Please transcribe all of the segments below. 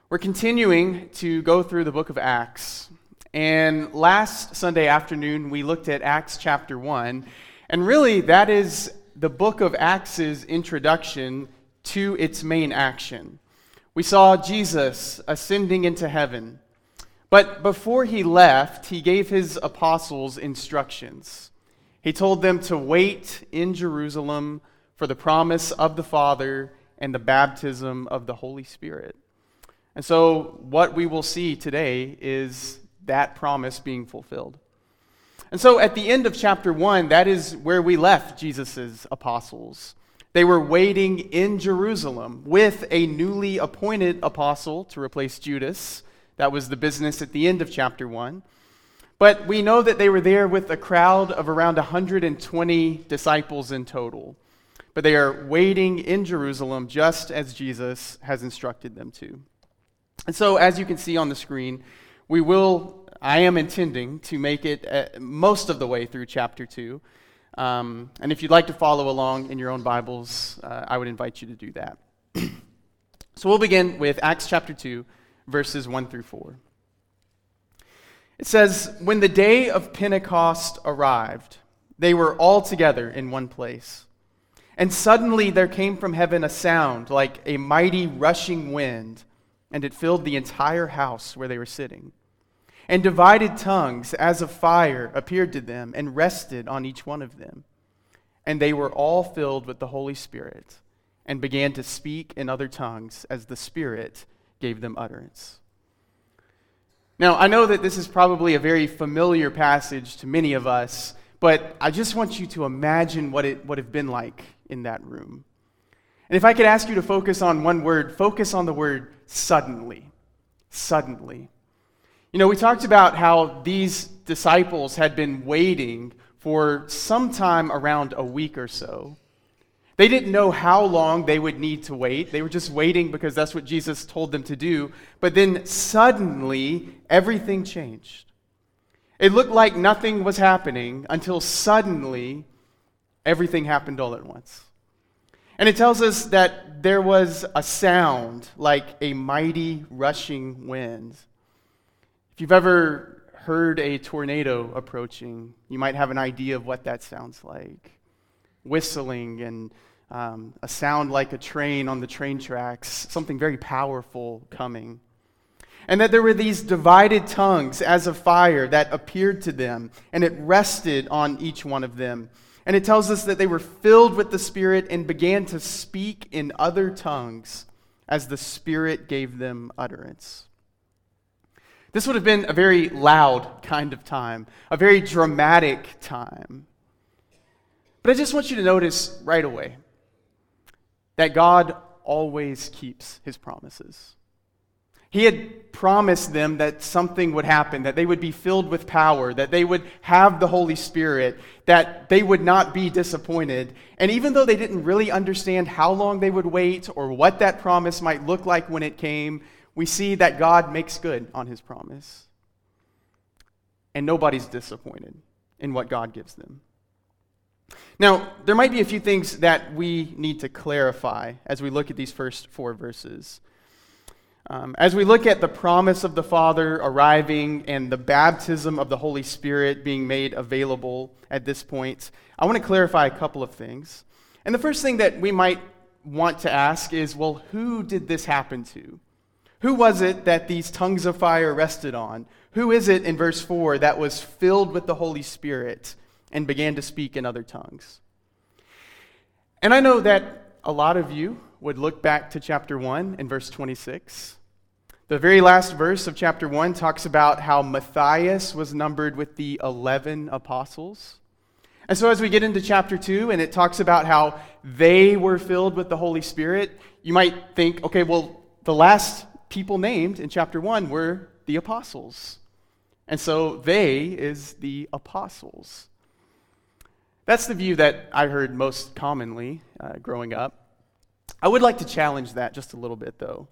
We're continuing to go through the book of Acts. And last Sunday afternoon, we looked at Acts chapter 1. And really, that is the book of Acts' introduction to its main action. We saw Jesus ascending into heaven. But before he left, he gave his apostles instructions. He told them to wait in Jerusalem for the promise of the Father and the baptism of the Holy Spirit. And so what we will see today is that promise being fulfilled. And so at the end of chapter 1, that is where we left Jesus' apostles. They were waiting in Jerusalem with a newly appointed apostle to replace Judas. That was the business at the end of chapter 1. But we know that they were there with a crowd of around 120 disciples in total. But they are waiting in Jerusalem just as Jesus has instructed them to. And so, as you can see on the screen, I am intending to make it most of the way through chapter 2. And if you'd like to follow along in your own Bibles, I would invite you to do that. So we'll begin with Acts chapter 2, verses 1 through 4. It says, "When the day of Pentecost arrived, they were all together in one place. And suddenly there came from heaven a sound like a mighty rushing wind, and it filled the entire house where they were sitting. And divided tongues as of fire appeared to them and rested on each one of them. And they were all filled with the Holy Spirit and began to speak in other tongues as the Spirit gave them utterance." Now, I know that this is probably a very familiar passage to many of us, but I just want you to imagine what it would have been like in that room. And if I could ask you to focus on one word, focus on the word suddenly. Suddenly. You know, we talked about how these disciples had been waiting for some time around a week or so. They didn't know how long they would need to wait. They were just waiting because that's what Jesus told them to do. But then suddenly, everything changed. It looked like nothing was happening until suddenly, everything happened all at once. And it tells us that there was a sound like a mighty rushing wind. If you've ever heard a tornado approaching, you might have an idea of what that sounds like. Whistling and a sound like a train on the train tracks, something very powerful coming. And that there were these divided tongues as of fire that appeared to them, and it rested on each one of them. And it tells us that they were filled with the Spirit and began to speak in other tongues as the Spirit gave them utterance. This would have been a very loud kind of time, a very dramatic time. But I just want you to notice right away that God always keeps his promises. He had promised them that something would happen, that they would be filled with power, that they would have the Holy Spirit, that they would not be disappointed. And even though they didn't really understand how long they would wait or what that promise might look like when it came, we see that God makes good on his promise. And nobody's disappointed in what God gives them. Now, there might be a few things that we need to clarify as we look at these first 4 verses. As we look at the promise of the Father arriving and the baptism of the Holy Spirit being made available at this point, I want to clarify a couple of things. And the first thing that we might want to ask is, well, who did this happen to? Who was it that these tongues of fire rested on? Who is it in verse 4 that was filled with the Holy Spirit and began to speak in other tongues? And I know that a lot of you would look back to chapter 1 and verse 26. The very last verse of chapter 1 talks about how Matthias was numbered with the 11 apostles. And so as we get into chapter 2 and it talks about how they were filled with the Holy Spirit, you might think, okay, well, the last people named in chapter 1 were the apostles. And so they is the apostles. That's the view that I heard most commonly growing up. I would like to challenge that just a little bit, though.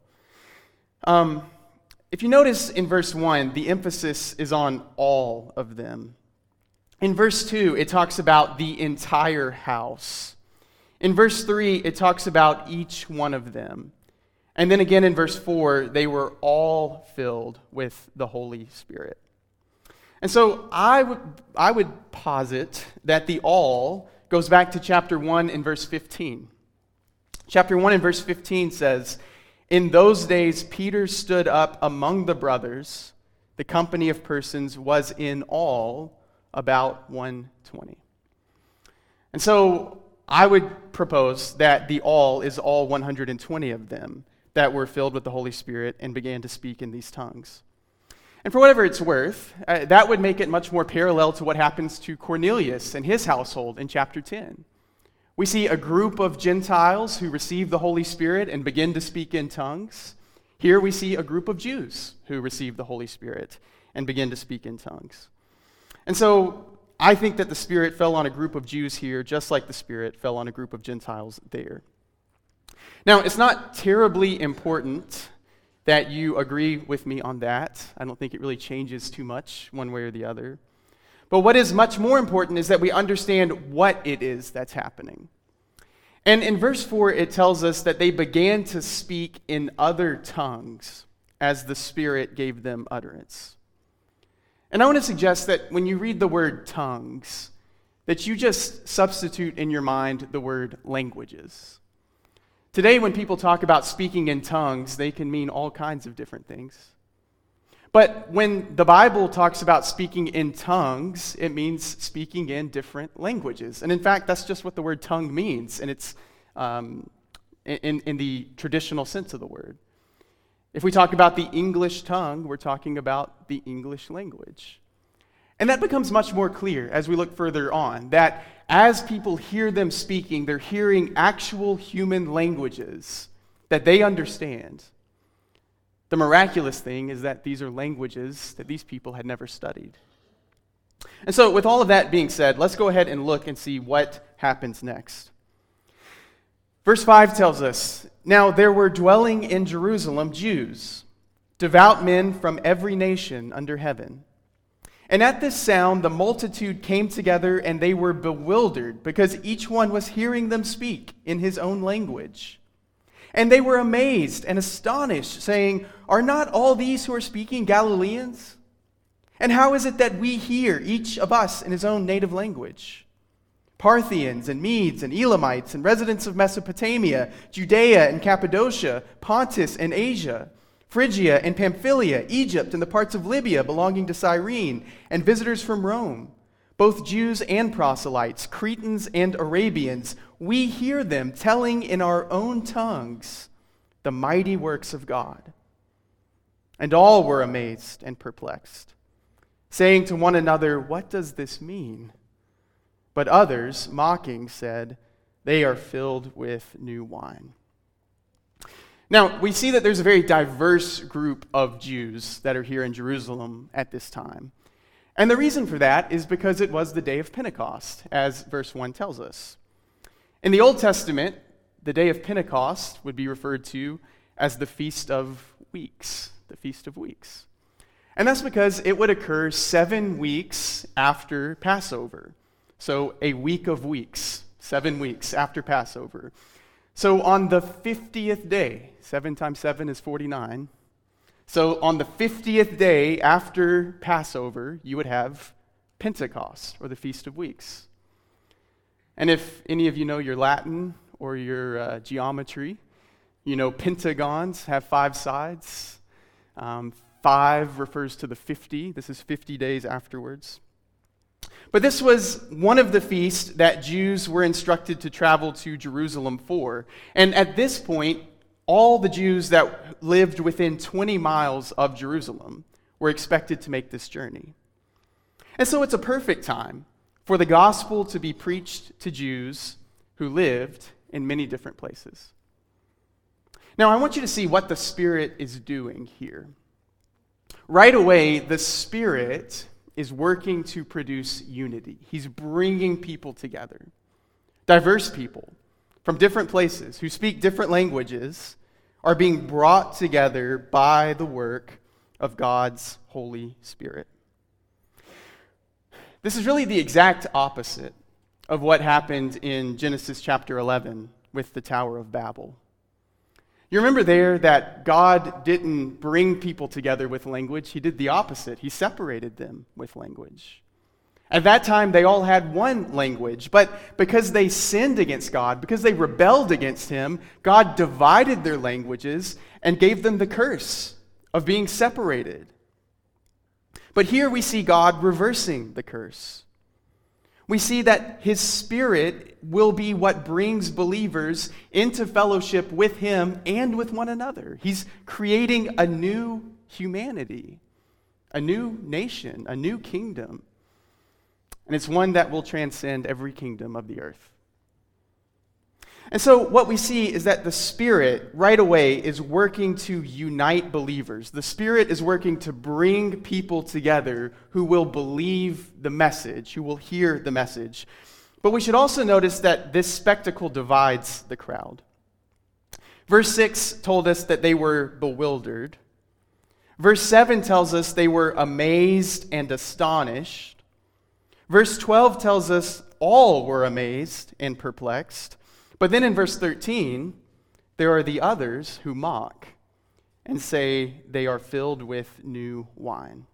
If you notice in verse 1, the emphasis is on all of them. In verse 2, it talks about the entire house. In verse 3, it talks about each one of them. And then again in verse 4, they were all filled with the Holy Spirit. And so I would posit that the all goes back to chapter 1 and verse 15. Chapter 1 and verse 15 says, "In those days Peter stood up among the brothers. The company of persons was in all about 120." And so I would propose that the all is all 120 of them that were filled with the Holy Spirit and began to speak in these tongues. And for whatever it's worth, that would make it much more parallel to what happens to Cornelius and his household in chapter 10. We see a group of Gentiles who receive the Holy Spirit and begin to speak in tongues. Here we see a group of Jews who receive the Holy Spirit and begin to speak in tongues. And so I think that the Spirit fell on a group of Jews here, just like the Spirit fell on a group of Gentiles there. Now, it's not terribly important that you agree with me on that. I don't think it really changes too much one way or the other. But what is much more important is that we understand what it is that's happening. And in verse 4, it tells us that they began to speak in other tongues as the Spirit gave them utterance. And I want to suggest that when you read the word tongues, that you just substitute in your mind the word languages. Today, when people talk about speaking in tongues, they can mean all kinds of different things. But when the Bible talks about speaking in tongues, it means speaking in different languages. And in fact, that's just what the word tongue means, and it's in the traditional sense of the word. If we talk about the English tongue, we're talking about the English language. And that becomes much more clear as we look further on, that as people hear them speaking, they're hearing actual human languages that they understand. The miraculous thing is that these are languages that these people had never studied. And so with all of that being said, let's go ahead and look and see what happens next. Verse 5 tells us, "Now there were dwelling in Jerusalem Jews, devout men from every nation under heaven. And at this sound the multitude came together, and they were bewildered, because each one was hearing them speak in his own language. And they were amazed and astonished, saying, 'Are not all these who are speaking Galileans? And how is it that we hear, each of us in his own native language? Parthians and Medes and Elamites and residents of Mesopotamia, Judea and Cappadocia, Pontus and Asia, Phrygia and Pamphylia, Egypt and the parts of Libya belonging to Cyrene, and visitors from Rome, both Jews and proselytes, Cretans and Arabians, we hear them telling in our own tongues the mighty works of God.' And all were amazed and perplexed, saying to one another, 'What does this mean?' But others, mocking, said, 'They are filled with new wine.'" Now, we see that there's a very diverse group of Jews that are here in Jerusalem at this time. And the reason for that is because it was the day of Pentecost, as verse 1 tells us. In the Old Testament, the day of Pentecost would be referred to as the Feast of Weeks, the Feast of Weeks. And that's because it would occur 7 weeks after Passover. So a week of weeks, 7 weeks after Passover. So on the 50th day, 7 times 7 is 49. So on the 50th day after Passover, you would have Pentecost, or the Feast of Weeks. And if any of you know your Latin or your geometry, you know pentagons have 5 sides. 5 refers to the 50. This is 50 days afterwards. But this was one of the feasts that Jews were instructed to travel to Jerusalem for. And at this point, all the Jews that lived within 20 miles of Jerusalem were expected to make this journey. And so it's a perfect time for the gospel to be preached to Jews who lived in many different places. Now, I want you to see what the Spirit is doing here. Right away, the Spirit is working to produce unity. He's bringing people together. Diverse people from different places who speak different languages are being brought together by the work of God's Holy Spirit. This is really the exact opposite of what happened in Genesis chapter 11 with the Tower of Babel. You remember there that God didn't bring people together with language. He did the opposite. He separated them with language. At that time, they all had one language, but because they sinned against God, because they rebelled against Him, God divided their languages and gave them the curse of being separated. But here we see God reversing the curse. We see that His Spirit will be what brings believers into fellowship with Him and with one another. He's creating a new humanity, a new nation, a new kingdom. And it's one that will transcend every kingdom of the earth. And so what we see is that the Spirit right away is working to unite believers. The Spirit is working to bring people together who will believe the message, who will hear the message. But we should also notice that this spectacle divides the crowd. Verse 6 told us that they were bewildered. Verse 7 tells us they were amazed and astonished. Verse 12 tells us all were amazed and perplexed. But then in verse 13, there are the others who mock and say they are filled with new wine.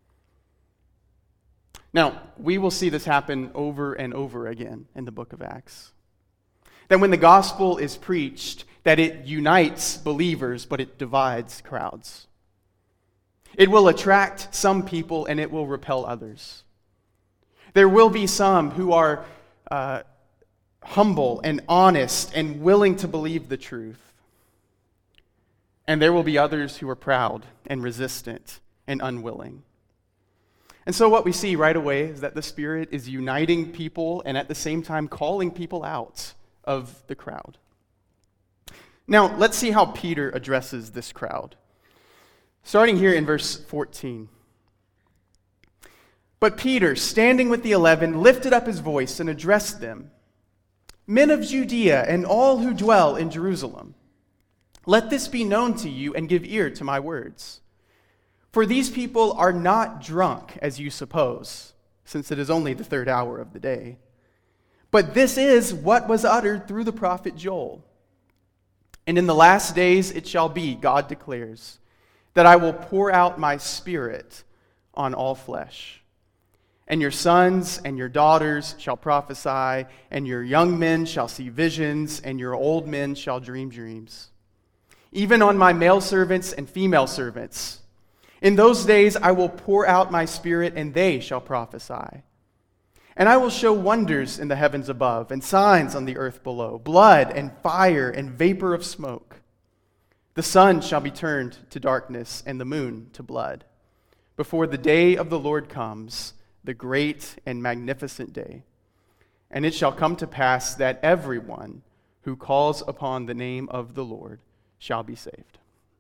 Now, we will see this happen over and over again in the book of Acts. That when the gospel is preached, that it unites believers, but it divides crowds. It will attract some people and it will repel others. There will be some who are humble and honest and willing to believe the truth. And there will be others who are proud and resistant and unwilling. And so what we see right away is that the Spirit is uniting people and at the same time calling people out of the crowd. Now, let's see how Peter addresses this crowd. Starting here in verse 14. But Peter, standing with the 11, lifted up his voice and addressed them. Men of Judea and all who dwell in Jerusalem, let this be known to you and give ear to my words. For these people are not drunk, as you suppose, since it is only the 3rd hour of the day. But this is what was uttered through the prophet Joel. And in the last days it shall be, God declares, that I will pour out my Spirit on all flesh. And your sons and your daughters shall prophesy, and your young men shall see visions, and your old men shall dream dreams. Even on my male servants and female servants. In those days I will pour out my Spirit, and they shall prophesy. And I will show wonders in the heavens above, and signs on the earth below, blood and fire and vapor of smoke. The sun shall be turned to darkness, and the moon to blood, before the day of the Lord comes, the great and magnificent day. And it shall come to pass that everyone who calls upon the name of the Lord shall be saved.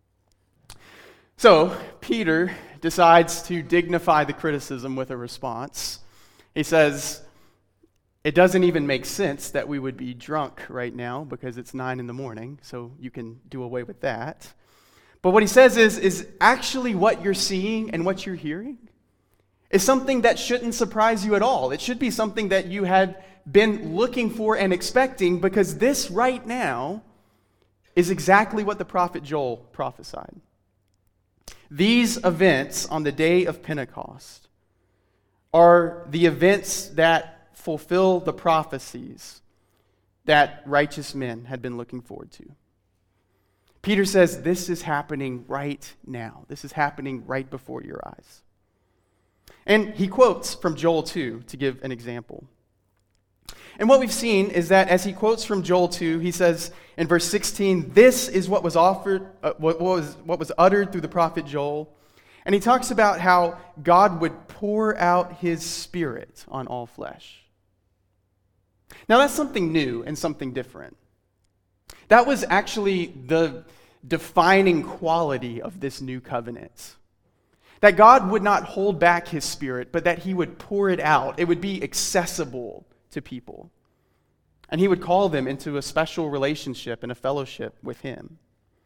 So, Peter decides to dignify the criticism with a response. He says, it doesn't even make sense that we would be drunk right now because it's 9 a.m, so you can do away with that. But what he says is actually what you're seeing and what you're hearing is something that shouldn't surprise you at all. It should be something that you had been looking for and expecting, because this right now is exactly what the prophet Joel prophesied. These events on the day of Pentecost are the events that fulfill the prophecies that righteous men had been looking forward to. Peter says this is happening right now. This is happening right before your eyes. And he quotes from Joel 2 to give an example. And what we've seen is that as he quotes from Joel 2, he says in verse 16, this is what was uttered through the prophet Joel. And he talks about how God would pour out his Spirit on all flesh. Now that's something new and something different. That was actually the defining quality of this new covenant. That God would not hold back his Spirit, but that he would pour it out. It would be accessible to people. And he would call them into a special relationship and a fellowship with him.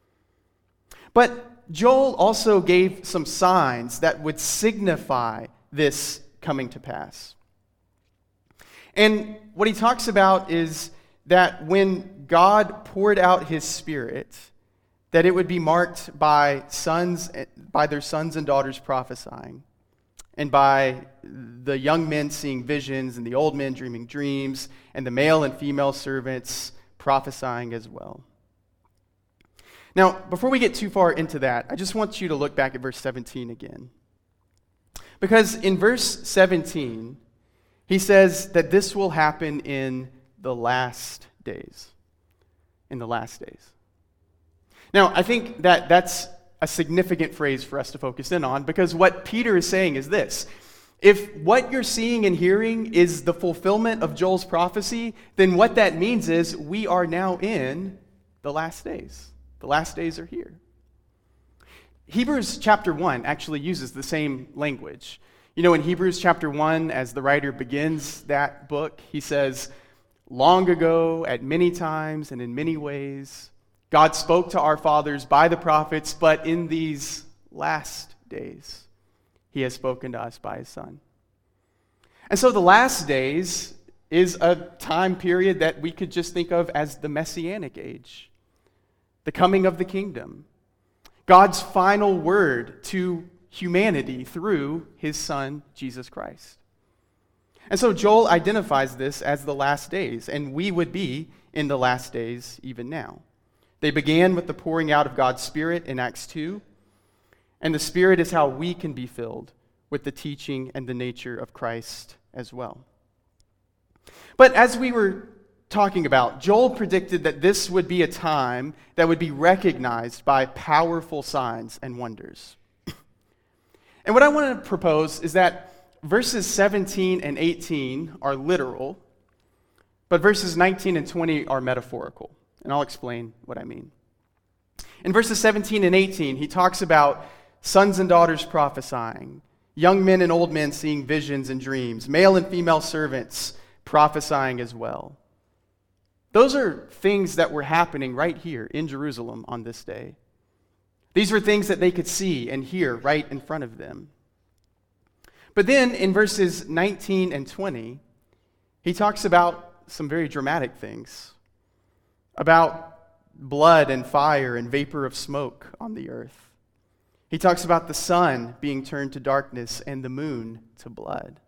But Joel also gave some signs that would signify this coming to pass. And what he talks about is that when God poured out his Spirit, that it would be marked by their sons and daughters prophesying, and by the young men seeing visions, and the old men dreaming dreams, and the male and female servants prophesying as well. Now, before we get too far into that, I just want you to look back at verse 17 again. Because in verse 17, he says that this will happen in the last days. In the last days. Now, I think that that's a significant phrase for us to focus in on, because what Peter is saying is this. If what you're seeing and hearing is the fulfillment of Joel's prophecy, then what that means is we are now in the last days. The last days are here. Hebrews chapter 1 actually uses the same language. You know, in Hebrews chapter 1, as the writer begins that book, he says, "Long ago, at many times and in many ways, God spoke to our fathers by the prophets, but in these last days, he has spoken to us by his Son." And so the last days is a time period that we could just think of as the Messianic age, the coming of the kingdom, God's final word to humanity through his Son, Jesus Christ. And so Joel identifies this as the last days, and we would be in the last days even now. They began with the pouring out of God's Spirit in Acts 2, and the Spirit is how we can be filled with the teaching and the nature of Christ as well. But as we were talking about, Joel predicted that this would be a time that would be recognized by powerful signs and wonders. And what I want to propose is that verses 17 and 18 are literal, but verses 19 and 20 are metaphorical. And I'll explain what I mean. In verses 17 and 18, he talks about sons and daughters prophesying, young men and old men seeing visions and dreams, male and female servants prophesying as well. Those are things that were happening right here in Jerusalem on this day. These were things that they could see and hear right in front of them. But then in verses 19 and 20, he talks about some very dramatic things, about blood and fire and vapor of smoke on the earth. He talks about the sun being turned to darkness and the moon to blood.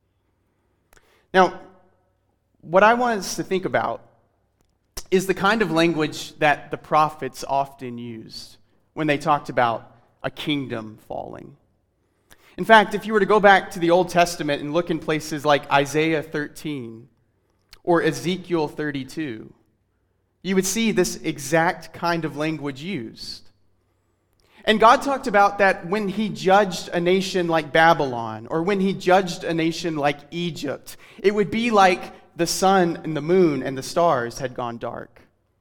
Now, what I want us to think about is the kind of language that the prophets often used when they talked about a kingdom falling. In fact, if you were to go back to the Old Testament and look in places like Isaiah 13 or Ezekiel 32, you would see this exact kind of language used. And God talked about that when he judged a nation like Babylon, or when he judged a nation like Egypt, it would be like the sun and the moon and the stars had gone dark.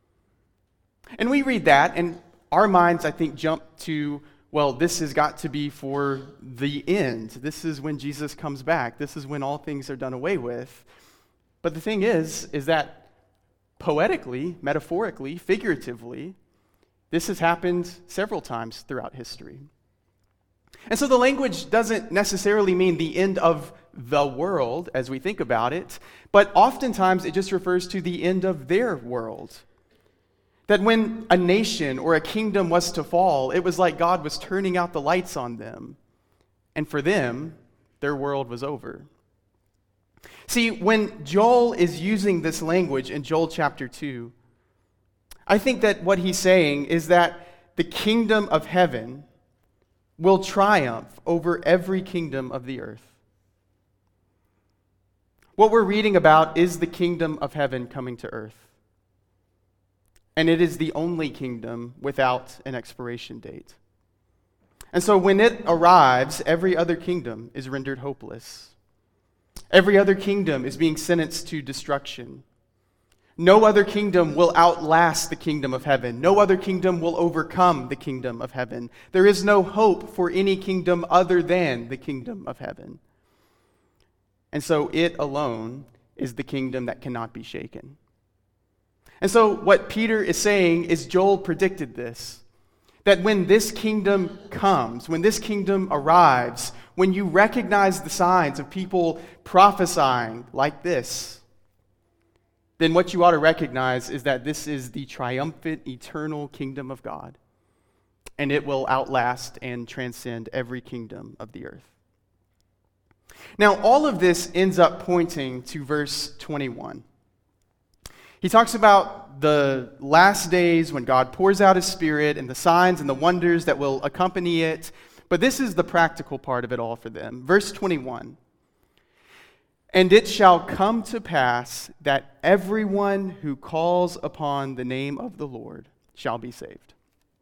And we read that, and our minds, I think, jump to, well, this has got to be for the end. This is when Jesus comes back. This is when all things are done away with. But the thing is that poetically, metaphorically, figuratively, this has happened several times throughout history. And so the language doesn't necessarily mean the end of the world as we think about it, but oftentimes it just refers to the end of their world. That when a nation or a kingdom was to fall, it was like God was turning out the lights on them. And for them, their world was over. See, when Joel is using this language in Joel chapter 2, I think that what he's saying is that the kingdom of heaven will triumph over every kingdom of the earth. What we're reading about is the kingdom of heaven coming to earth. And it is the only kingdom without an expiration date. And so when it arrives, every other kingdom is rendered hopeless. Every other kingdom is being sentenced to destruction. No other kingdom will outlast the kingdom of heaven. No other kingdom will overcome the kingdom of heaven. There is no hope for any kingdom other than the kingdom of heaven. And so it alone is the kingdom that cannot be shaken. And so what Peter is saying is Joel predicted this, that when this kingdom comes, when this kingdom arrives, when you recognize the signs of people prophesying like this, then what you ought to recognize is that this is the triumphant, eternal kingdom of God, and it will outlast and transcend every kingdom of the earth. Now, all of this ends up pointing to verse 21. He talks about the last days when God pours out his Spirit and the signs and the wonders that will accompany it. But this is the practical part of it all for them. Verse 21. And it shall come to pass that everyone who calls upon the name of the Lord shall be saved.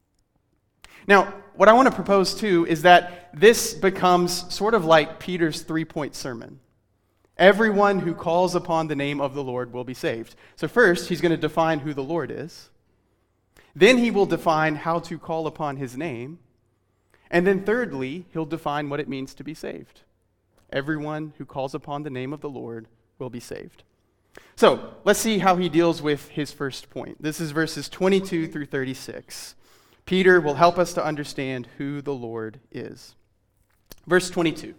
Now, what I want to propose too is that this becomes sort of like Peter's 3-point sermon. Everyone who calls upon the name of the Lord will be saved. So first, he's going to define who the Lord is. Then he will define how to call upon his name. And then thirdly, he'll define what it means to be saved. Everyone who calls upon the name of the Lord will be saved. So let's see how he deals with his first point. This is verses 22 through 36. Peter will help us to understand who the Lord is. Verse 22.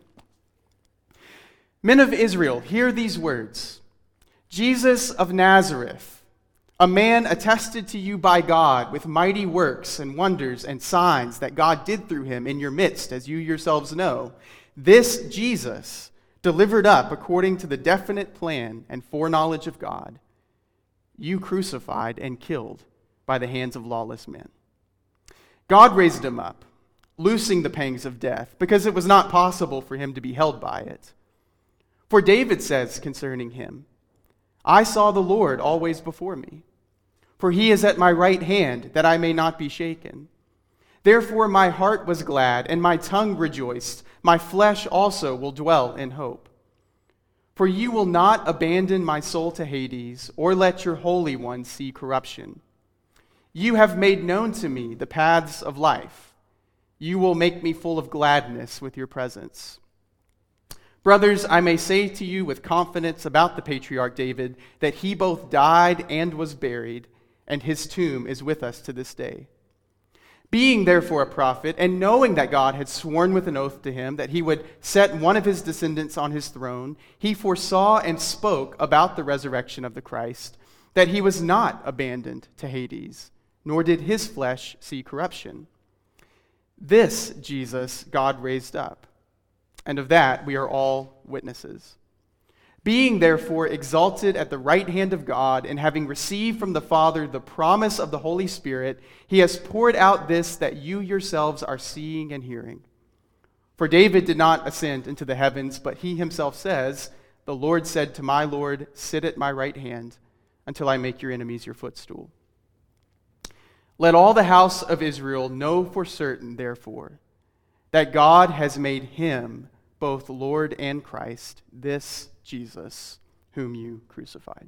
Men of Israel, hear these words. Jesus of Nazareth, a man attested to you by God with mighty works and wonders and signs that God did through him in your midst, as you yourselves know. This Jesus, delivered up according to the definite plan and foreknowledge of God, you crucified and killed by the hands of lawless men. God raised him up, loosing the pangs of death, because it was not possible for him to be held by it. For David says concerning him, I saw the Lord always before me, for he is at my right hand, that I may not be shaken. Therefore my heart was glad, and my tongue rejoiced. My flesh also will dwell in hope. For you will not abandon my soul to Hades, or let your Holy One see corruption. You have made known to me the paths of life. You will make me full of gladness with your presence. Brothers, I may say to you with confidence about the patriarch David that he both died and was buried, and his tomb is with us to this day. Being therefore a prophet, and knowing that God had sworn with an oath to him that he would set one of his descendants on his throne, he foresaw and spoke about the resurrection of the Christ, that he was not abandoned to Hades, nor did his flesh see corruption. This Jesus God raised up, and of that we are all witnesses. Being therefore exalted at the right hand of God, and having received from the Father the promise of the Holy Spirit, he has poured out this that you yourselves are seeing and hearing. For David did not ascend into the heavens, but he himself says, the Lord said to my Lord, sit at my right hand until I make your enemies your footstool. Let all the house of Israel know for certain, therefore, that God has made him both Lord and Christ, this Jesus, whom you crucified.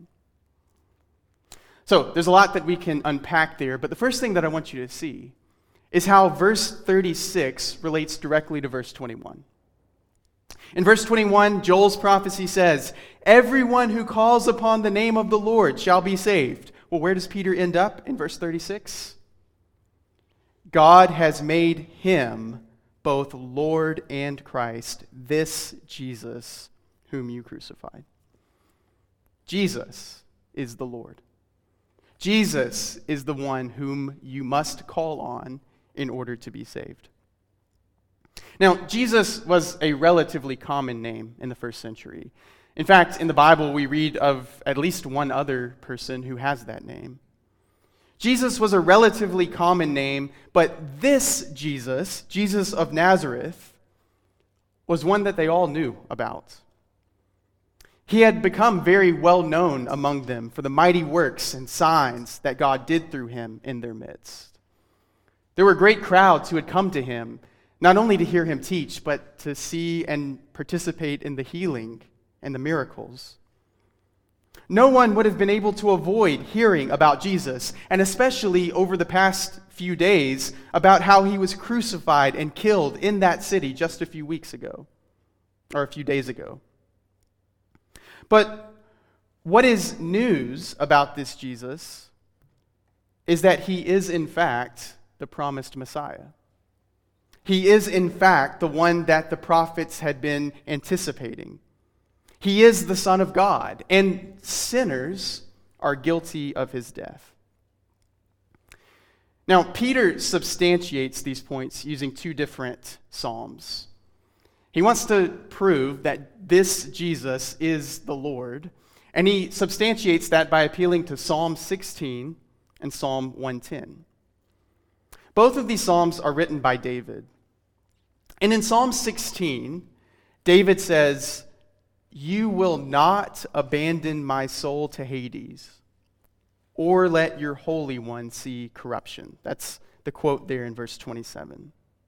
So there's a lot that we can unpack there, but the first thing that I want you to see is how verse 36 relates directly to verse 21. In verse 21, Joel's prophecy says, everyone who calls upon the name of the Lord shall be saved. Well, where does Peter end up in verse 36? God has made him both Lord and Christ, this Jesus whom you crucified. Jesus is the Lord. Jesus is the one whom you must call on in order to be saved. Now, Jesus was a relatively common name in the first century. In fact, in the Bible, we read of at least one other person who has that name. Jesus was a relatively common name, but this Jesus, Jesus of Nazareth, was one that they all knew about. He had become very well known among them for the mighty works and signs that God did through him in their midst. There were great crowds who had come to him, not only to hear him teach, but to see and participate in the healing and the miracles. No one would have been able to avoid hearing about Jesus, and especially over the past few days, about how he was crucified and killed in that city just a few weeks ago, or a few days ago. But what is news about this Jesus is that he is in fact the promised Messiah. He is in fact the one that the prophets had been anticipating. He is the Son of God, and sinners are guilty of his death. Now, Peter substantiates these points using two different psalms. He wants to prove that this Jesus is the Lord, and he substantiates that by appealing to Psalm 16 and Psalm 110. Both of these psalms are written by David. And in Psalm 16, David says, "You will not abandon my soul to Hades, or let your Holy One see corruption." That's the quote there in verse 27.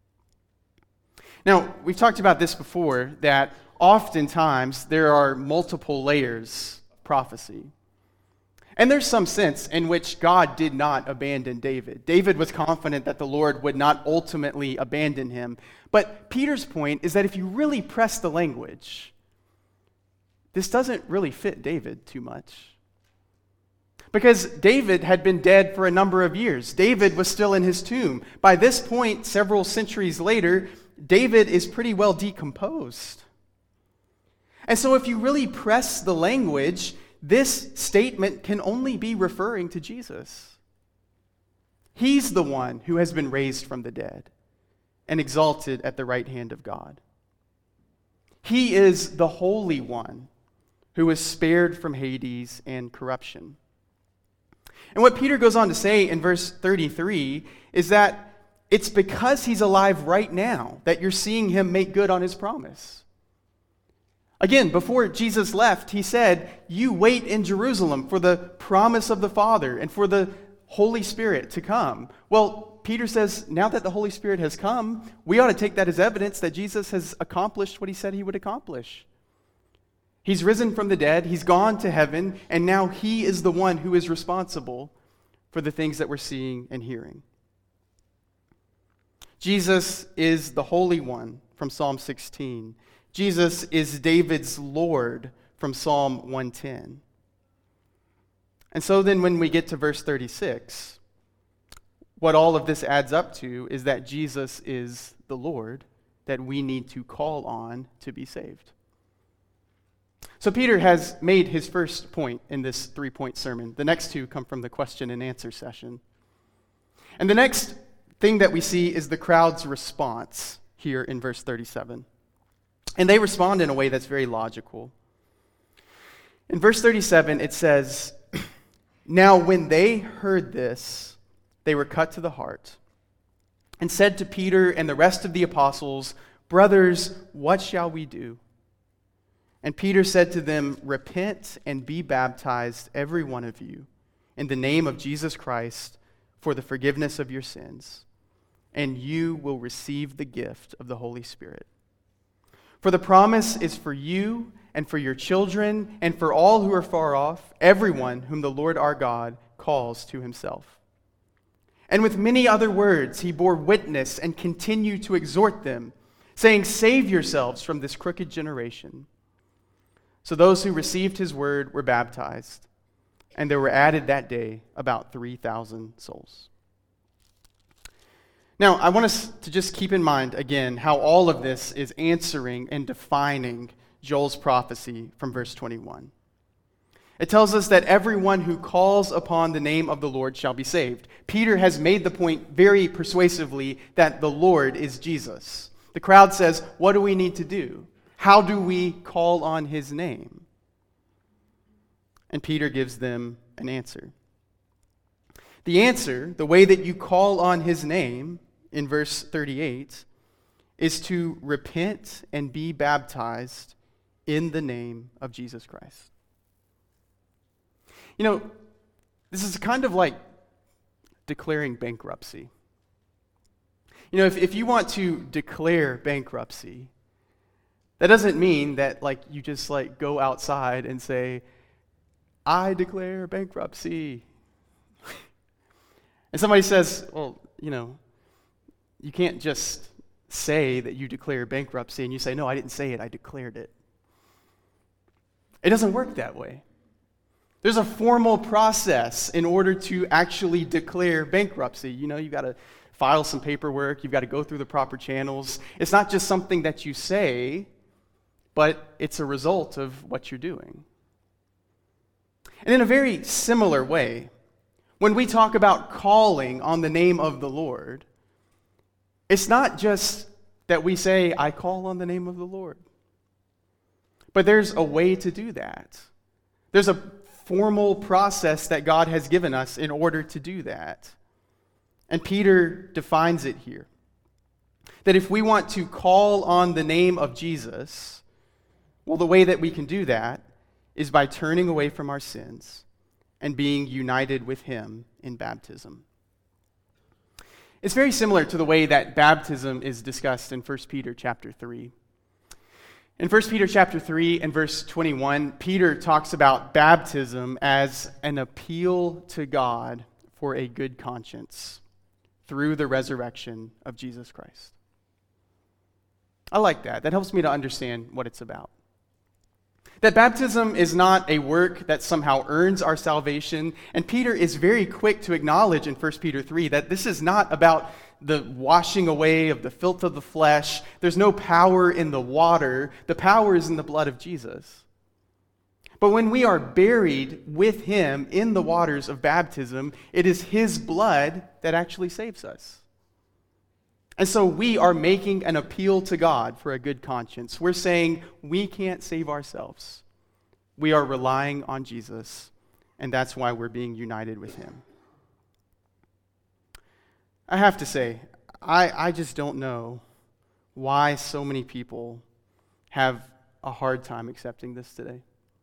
Now, we've talked about this before, that oftentimes there are multiple layers of prophecy. And there's some sense in which God did not abandon David. David was confident that the Lord would not ultimately abandon him. But Peter's point is that if you really press the language, this doesn't really fit David too much. Because David had been dead for a number of years. David was still in his tomb. By this point, several centuries later, David is pretty well decomposed. And so if you really press the language, this statement can only be referring to Jesus. He's the one who has been raised from the dead and exalted at the right hand of God. He is the Holy One who was spared from Hades and corruption. And what Peter goes on to say in verse 33 is that it's because he's alive right now that you're seeing him make good on his promise. Again, before Jesus left, he said, "You wait in Jerusalem for the promise of the Father and for the Holy Spirit to come." Well, Peter says, now that the Holy Spirit has come, we ought to take that as evidence that Jesus has accomplished what he said he would accomplish. He's risen from the dead, he's gone to heaven, and now he is the one who is responsible for the things that we're seeing and hearing. Jesus is the Holy One from Psalm 16. Jesus is David's Lord from Psalm 110. And so then when we get to verse 36, what all of this adds up to is that Jesus is the Lord that we need to call on to be saved. So Peter has made his first point in this 3-point sermon. The next two come from the question and answer session. And the next thing that we see is the crowd's response here in verse 37. And they respond in a way that's very logical. In verse 37, it says, "Now when they heard this, they were cut to the heart and said to Peter and the rest of the apostles, 'Brothers, what shall we do?' And Peter said to them, 'Repent and be baptized, every one of you, in the name of Jesus Christ for the forgiveness of your sins, and you will receive the gift of the Holy Spirit. For the promise is for you and for your children and for all who are far off, everyone whom the Lord our God calls to himself.' And with many other words he bore witness and continued to exhort them, saying, 'Save yourselves from this crooked generation.' So those who received his word were baptized, and there were added that day about 3,000 souls." Now, I want us to just keep in mind, again, how all of this is answering and defining Joel's prophecy from verse 21. It tells us that everyone who calls upon the name of the Lord shall be saved. Peter has made the point very persuasively that the Lord is Jesus. The crowd says, what do we need to do? How do we call on his name? And Peter gives them an answer. The answer, the way that you call on his name, in verse 38, is to repent and be baptized in the name of Jesus Christ. You know, this is kind of like declaring bankruptcy. You know, if you want to declare bankruptcy, that doesn't mean that you just go outside and say, "I declare bankruptcy." And somebody says, "Well, you can't just say that you declare bankruptcy," and you say, "No, I didn't say it, I declared it." It doesn't work that way. There's a formal process in order to actually declare bankruptcy. You've got to file some paperwork, you've got to go through the proper channels. It's not just something that you say, but it's a result of what you're doing. And in a very similar way, When we talk about calling on the name of the Lord, it's not just that we say, I call on the name of the Lord. But there's a way to do that. There's a formal process that God has given us in order to do that. And Peter defines it here. That if we want to call on the name of Jesus, well, the way that we can do that is by turning away from our sins and being united with Him in baptism. It's very similar to the way that baptism is discussed in 1 Peter chapter 3. In 1 Peter chapter 3 and verse 21, Peter talks about baptism as an appeal to God for a good conscience through the resurrection of Jesus Christ. I like that. That helps me to understand what it's about. That baptism is not a work that somehow earns our salvation, and Peter is very quick to acknowledge in 1 Peter 3 that this is not about the washing away of the filth of the flesh. There's no power in the water. The power is in the blood of Jesus. But when we are buried with Him in the waters of baptism, it is His blood that actually saves us. And so we are making an appeal to God for a good conscience. We're saying we can't save ourselves. We are relying on Jesus, and that's why we're being united with Him. I have to say, I just don't know why so many people have a hard time accepting this today.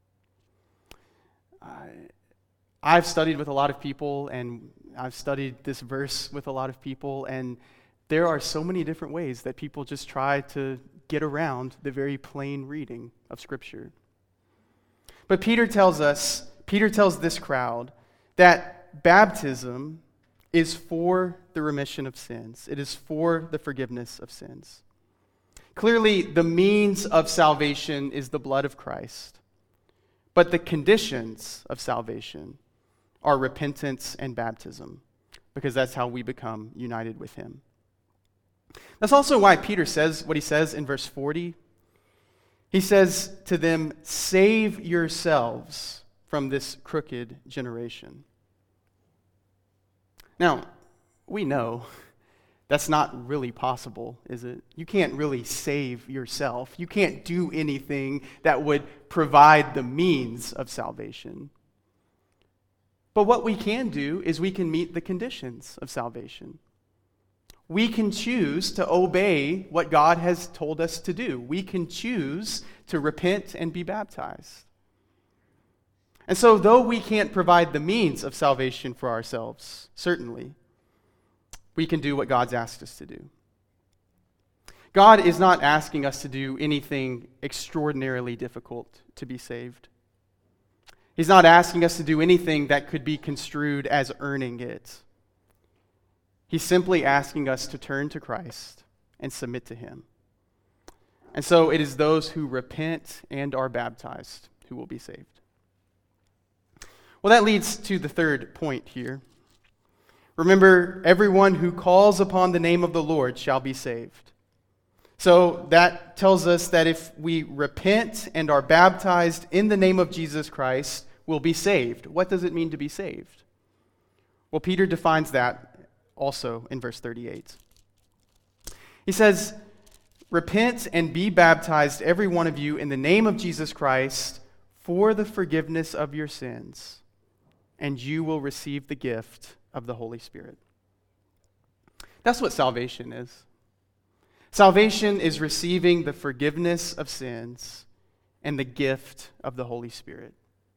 I've studied with a lot of people, and I've studied this verse with a lot of people, and there are so many different ways that people just try to get around the very plain reading of Scripture. But Peter tells this crowd that baptism is for the remission of sins. It is for the forgiveness of sins. Clearly, the means of salvation is the blood of Christ. But the conditions of salvation are repentance and baptism, because that's how we become united with Him. That's also why Peter says what he says in verse 40. He says to them, "Save yourselves from this crooked generation." Now, we know that's not really possible, is it? You can't really save yourself. You can't do anything that would provide the means of salvation. But what we can do is we can meet the conditions of salvation. We can choose to obey what God has told us to do. We can choose to repent and be baptized. And so, though we can't provide the means of salvation for ourselves, certainly, we can do what God's asked us to do. God is not asking us to do anything extraordinarily difficult to be saved. He's not asking us to do anything that could be construed as earning it. He's simply asking us to turn to Christ and submit to Him. And so it is those who repent and are baptized who will be saved. Well, that leads to the third point here. Remember, everyone who calls upon the name of the Lord shall be saved. So that tells us that if we repent and are baptized in the name of Jesus Christ, we'll be saved. What does it mean to be saved? Well, Peter defines that also in verse 38. He says, "Repent and be baptized, every one of you, in the name of Jesus Christ, for the forgiveness of your sins, and you will receive the gift of the Holy Spirit." That's what salvation is. Salvation is receiving the forgiveness of sins and the gift of the Holy Spirit.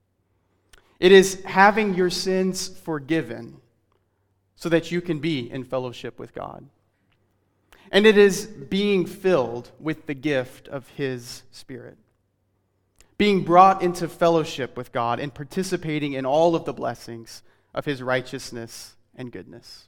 It is having your sins forgiven so that you can be in fellowship with God. And it is being filled with the gift of His Spirit. Being brought into fellowship with God and participating in all of the blessings of His righteousness and goodness.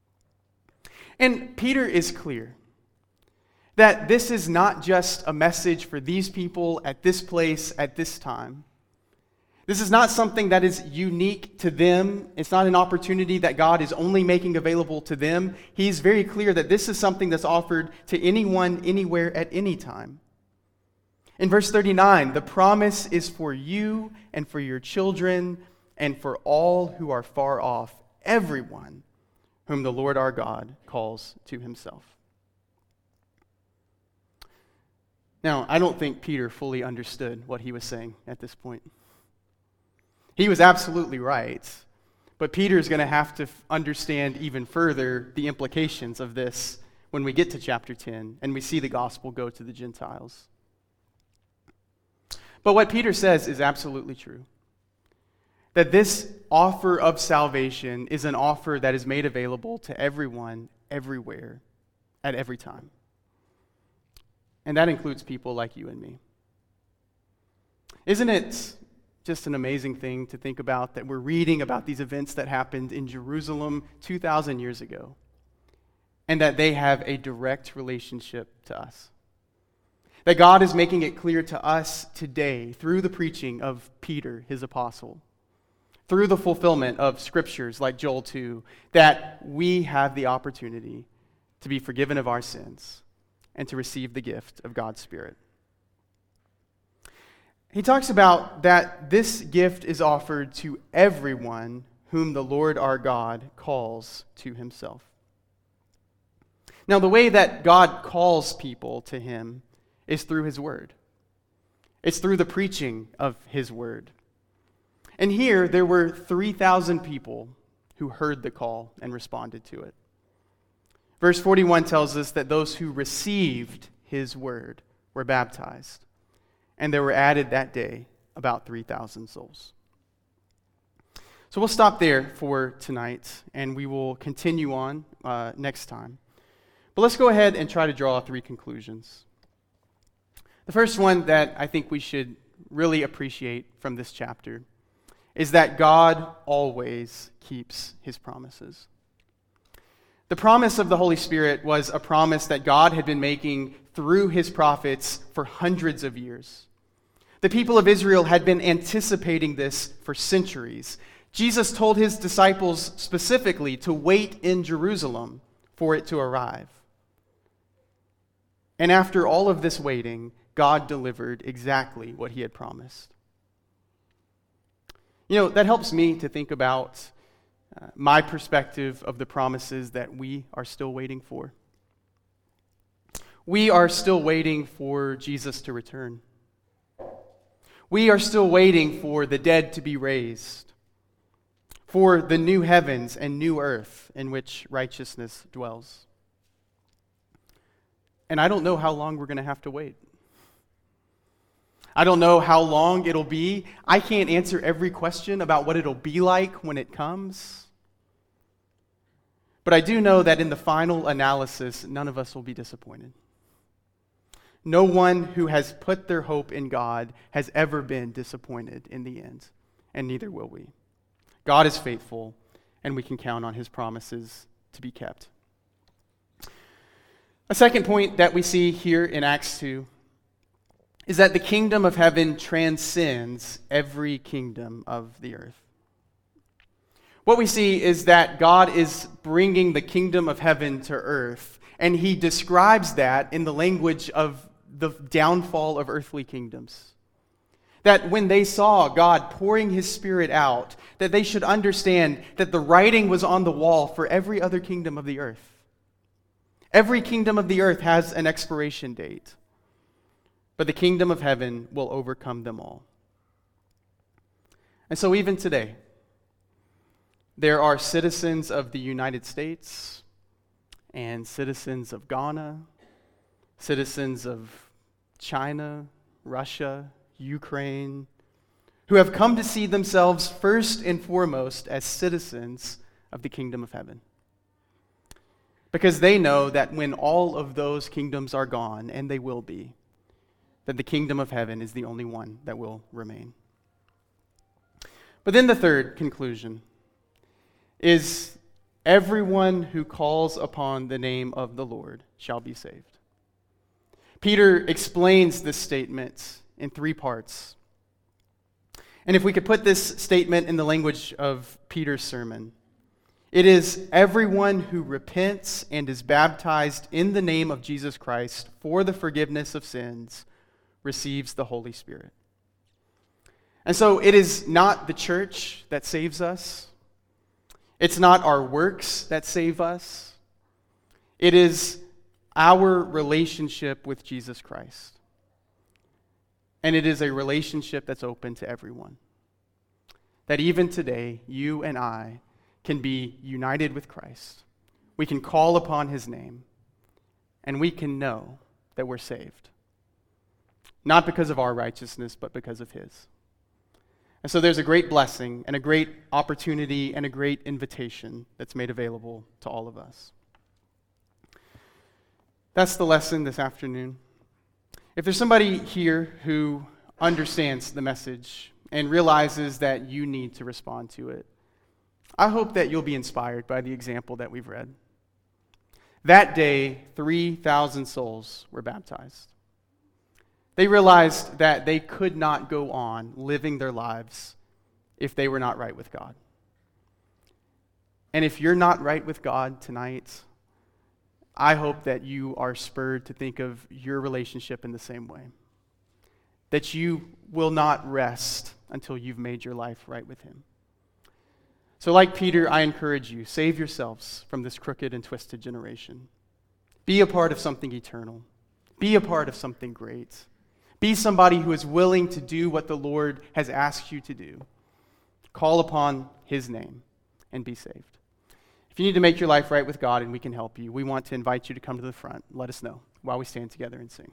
And Peter is clear that this is not just a message for these people at this place at this time. This is not something that is unique to them. It's not an opportunity that God is only making available to them. He's very clear that this is something that's offered to anyone, anywhere, at any time. In verse 39, the promise is for you and for your children and for all who are far off, everyone whom the Lord our God calls to himself. Now, I don't think Peter fully understood what he was saying at this point. He was absolutely right, but Peter's going to have to understand even further the implications of this when we get to chapter 10 and we see the gospel go to the Gentiles. But what Peter says is absolutely true. That this offer of salvation is an offer that is made available to everyone, everywhere, at every time. And that includes people like you and me. Isn't it just an amazing thing to think about that we're reading about these events that happened in Jerusalem 2,000 years ago, and that they have a direct relationship to us? That God is making it clear to us today through the preaching of Peter, his apostle, through the fulfillment of scriptures like Joel 2, that we have the opportunity to be forgiven of our sins and to receive the gift of God's Spirit. He talks about that this gift is offered to everyone whom the Lord our God calls to himself. Now, the way that God calls people to him is through his word. It's through the preaching of his word. And here, there were 3,000 people who heard the call and responded to it. Verse 41 tells us that those who received his word were baptized, and there were added that day about 3,000 souls. So we'll stop there for tonight, and we will continue on next time. But let's go ahead and try to draw 3 conclusions. The first one that I think we should really appreciate from this chapter is that God always keeps his promises. The promise of the Holy Spirit was a promise that God had been making through his prophets for hundreds of years. The people of Israel had been anticipating this for centuries. Jesus told his disciples specifically to wait in Jerusalem for it to arrive. And after all of this waiting, God delivered exactly what he had promised. You know, that helps me to think about my perspective of the promises that we are still waiting for. We are still waiting for Jesus to return. We are still waiting for the dead to be raised, for the new heavens and new earth in which righteousness dwells. And I don't know how long we're going to have to wait. I don't know how long it'll be. I can't answer every question about what it'll be like when it comes. But I do know that in the final analysis, none of us will be disappointed. No one who has put their hope in God has ever been disappointed in the end, and neither will we. God is faithful, and we can count on his promises to be kept. A second point that we see here in Acts 2 is that the kingdom of heaven transcends every kingdom of the earth. What we see is that God is bringing the kingdom of heaven to earth, and he describes that in the language of the downfall of earthly kingdoms. That when they saw God pouring his Spirit out, that they should understand that the writing was on the wall for every other kingdom of the earth. Every kingdom of the earth has an expiration date. But the kingdom of heaven will overcome them all. And so even today, there are citizens of the United States and citizens of Ghana, citizens of China, Russia, Ukraine, who have come to see themselves first and foremost as citizens of the kingdom of heaven. Because they know that when all of those kingdoms are gone, and they will be, that the kingdom of heaven is the only one that will remain. But then the third conclusion is everyone who calls upon the name of the Lord shall be saved. Peter explains this statement in 3 parts. And if we could put this statement in the language of Peter's sermon, it is everyone who repents and is baptized in the name of Jesus Christ for the forgiveness of sins receives the Holy Spirit. And so it is not the church that saves us. It's not our works that save us. It is our relationship with Jesus Christ. And it is a relationship that's open to everyone. That even today, you and I can be united with Christ. We can call upon his name, and we can know that we're saved. Not because of our righteousness, but because of his. And so there's a great blessing and a great opportunity and a great invitation that's made available to all of us. That's the lesson this afternoon. If there's somebody here who understands the message and realizes that you need to respond to it, I hope that you'll be inspired by the example that we've read. That day, 3,000 souls were baptized. They realized that they could not go on living their lives if they were not right with God. And if you're not right with God tonight, I hope that you are spurred to think of your relationship in the same way. That you will not rest until you've made your life right with him. So like Peter, I encourage you, save yourselves from this crooked and twisted generation. Be a part of something eternal. Be a part of something great. Be somebody who is willing to do what the Lord has asked you to do. Call upon his name and be saved. If you need to make your life right with God and we can help you, we want to invite you to come to the front. Let us know while we stand together and sing.